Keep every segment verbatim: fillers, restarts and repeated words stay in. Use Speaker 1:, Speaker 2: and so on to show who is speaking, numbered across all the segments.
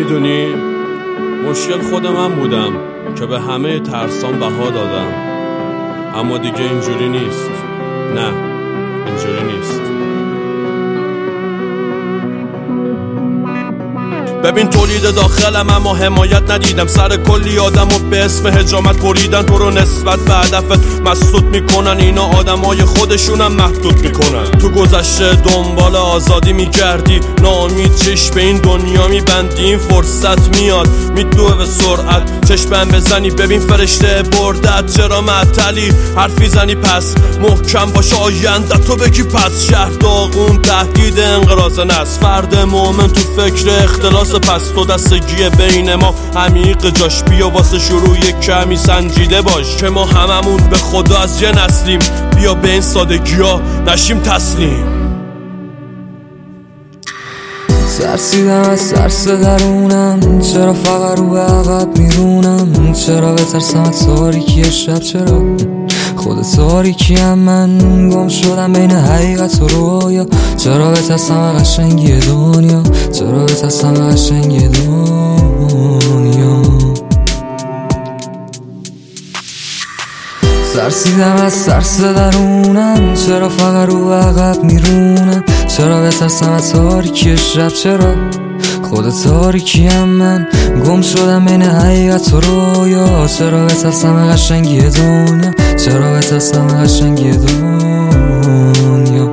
Speaker 1: میدونی مشکل خود من بودم که به همه ترسان بها دادم، اما دیگه اینجوری نیست. نه اینجوری نیست. ببین تولید داخلم اما حمایت ندیدم، سر کلی آدم و به اسم حجامت بریدن تو رو نسبت به هدفت مسدود میکنن. اینا آدمای خودشونم محدود میکنن. تو گذشته دنبال آزادی میگردی، ناامید چشم به این دنیا میبندی. این فرصت میاد میدوه به سرعت، چشم بزنی ببین فرشته بردت. چرا معطلی حرفی زنی پس محکم باشه آینده تو بگی پس. شهر داغون تهدید انقراض نسل، فرد مومن تو فکر اختلاس پس. تو دستگی بین ما عمیق جاش، بیا واسه شروع یک کمی سنجیده باش که ما هممون به خدا از یه نسلیم. بیا به این سادگی ها نشیم تسلیم.
Speaker 2: ترسیدم از ترس درونم، چرا فقط رو به عقب میرونم؟ چرا بترسم از تاریکی شب؟ چرا خود تاریکیم من گم شدم بین حقیقت و رویا؟ چرا بترسم از قشنگی دنیا؟ چرا بترسم از قشنگی دنیا؟ ترسیدم از ترس درونم، چرا فقط رو به عقب میرونم؟ چرا بترسم از تاریکی شب؟ چرا خود تاریکیم من گم شدم بین حقیقت و رویا؟ چرا بترسم از قشنگی دنیا؟ چرا بترسم از قشنگی دنیا؟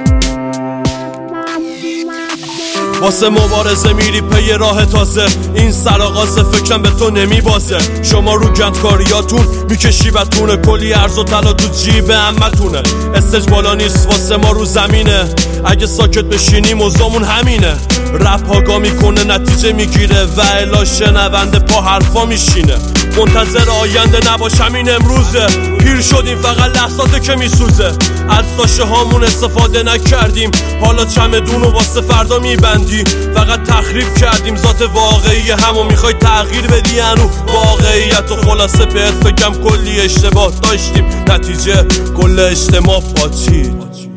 Speaker 1: واسه مبارزه میری پی راه تازه، این سرآغاز فکرم به تو نمیبازه. شما رو گندکاریاتون میکشی بتونه، کلی ارز و طلا تو جیب عمتونه. استج بالا نیست واسه ما رو زمینه، اگه ساکت بشینی موضوعمون همینه. رپ هاگا میکنه نتیجه میگیره و الا شنونده پا حرفا میشینه. منتظر آینده نباش همین امروزه، پیر شدیم فقط لحظاته که میسوزه. از ساشه هامون استفاده نکردیم، حالا چمدونو واسه فردا میبندی. فقط تخریب کردیم ذات واقعی همو میخوای تغییر بدی هنو واقعیت. و خلاصه بهت بگم کلی اشتباه داشتیم، نتیجه کل اجتماع پاچید.